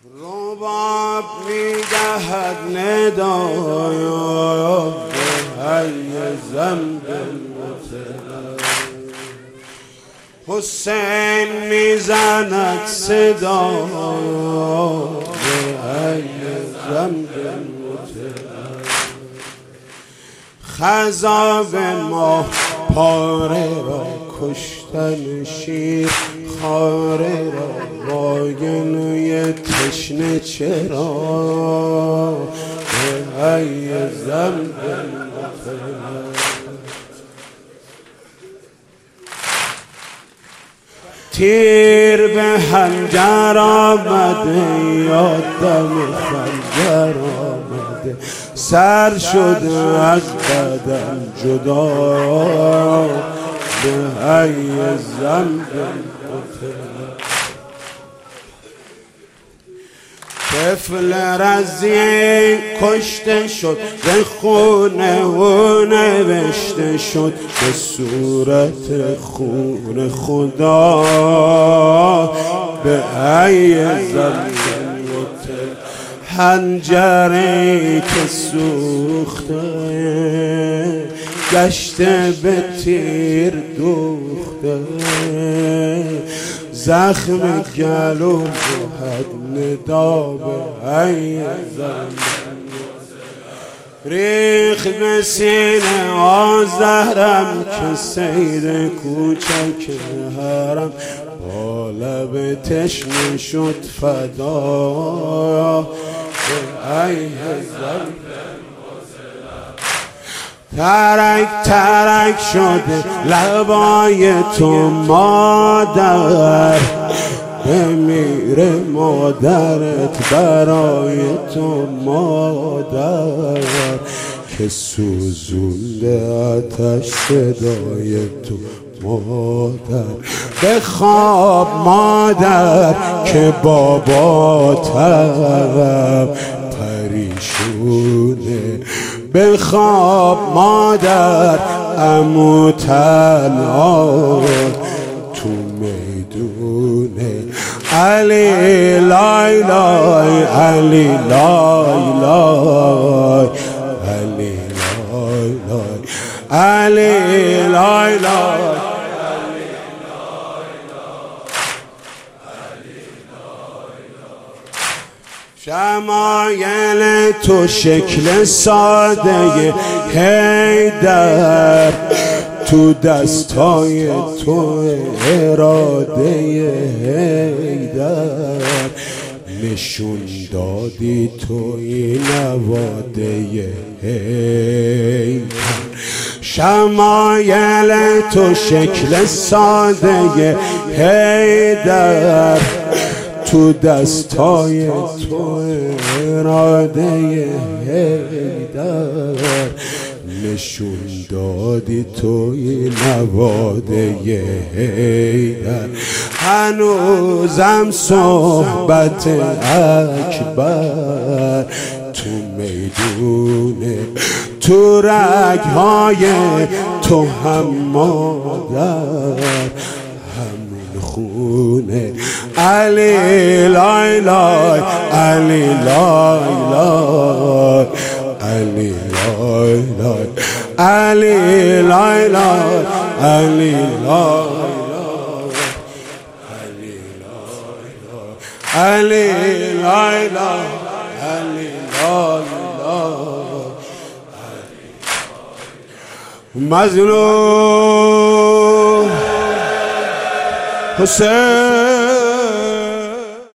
رباب میدهد ندایا به حی زنب المطلب، حسین میزند صدا به حی زنب المطلب. خضاب ما پاره را کشتن شیر خاره را واگنوی تشنه چرا به حی زنب المطلب. تیر به حنجر آمده یادم خنجر آمده، سر شده از بدن جدا به حی زنب المطلب. طفل رضی کشته شد به خونه و نوشته شد به صورت خون خدا به حی زنب المطلب. حنجری که سوخته گشته به تیر دوخته، زخم گلو بود ندا به حی زنب. ریخ به سینه آزهرم که سیر کوچک حرم، با لب تشنه شد فدا به حی زنب. ترک ترک شده لبای تو مادر، بمیره مادرت برای تو مادر، که سوزونده آتش صدای تو مادر. بخواب مادر که باباتم پریشونه، بخواب مادر عمو تنها تو میدونه. علی لای لای علی لای لای علی لای لای علی لای لای. شمایل تو شکل ساده حیدر، تو دستای تو اراده حیدر، نشون دادی تو این نواده حیدر. شمایل تو شکل ساده حیدر، تو دستای تو اراده حیدر، نشون دادی توی نواده حیدر. هنوزم صحبت اکبر تو میدونه، تو رگهای تو هم مادر همین خونه. علی لای لای علی لای لای علی لای لای علی لای لای علی لای علی لای لای علی لای لای. مظلوم حسین